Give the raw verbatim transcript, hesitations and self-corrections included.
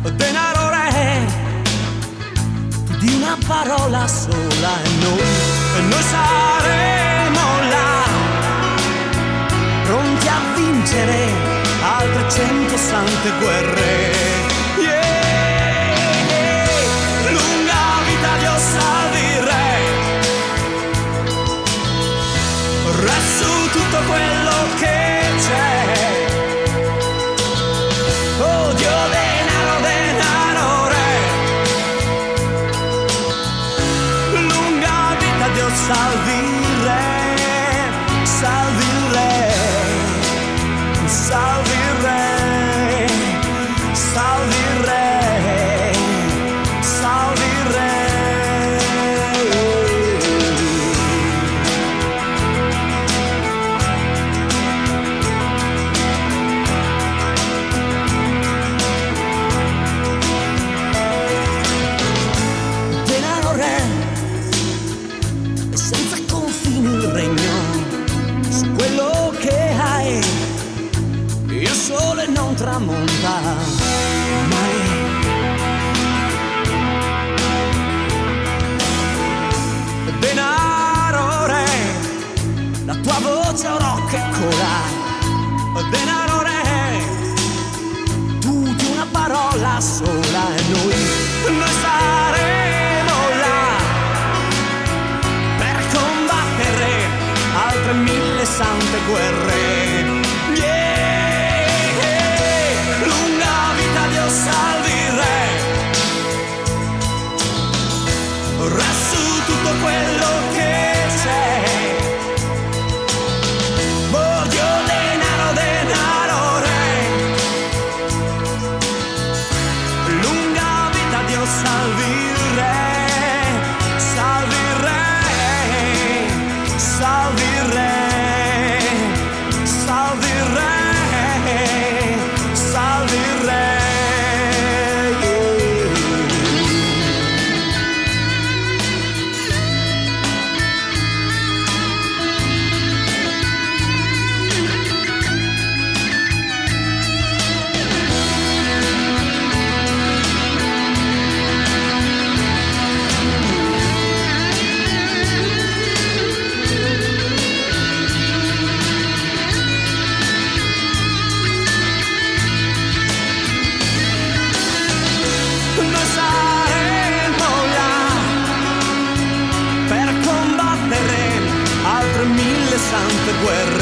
denaro re di una parola sola e noi, e noi saremo là, pronti a vincere altre cento sante guerre. Yeah, lunga vita Dio salvi re, re su tutto quello che c'è. Oh Dio, denaro, denaro re, lunga vita Dio salvi re, salvi re, salvi re, salvi re, salvi re. Denaro re, senza confini il regno, su quello che hai il sole non tramonta mai. Denaro re, la tua voce è rock e cola. Denaro re, tu di una parola sola e noi, noi saremo là per combattere altre mille sante guerre. Salvi re, re su tutto quello che c'è. Voglio denaro, denaro re, lunga vita Dio salvi re, salvi re, salvi re, salvi re, salvi re. Sante guerre.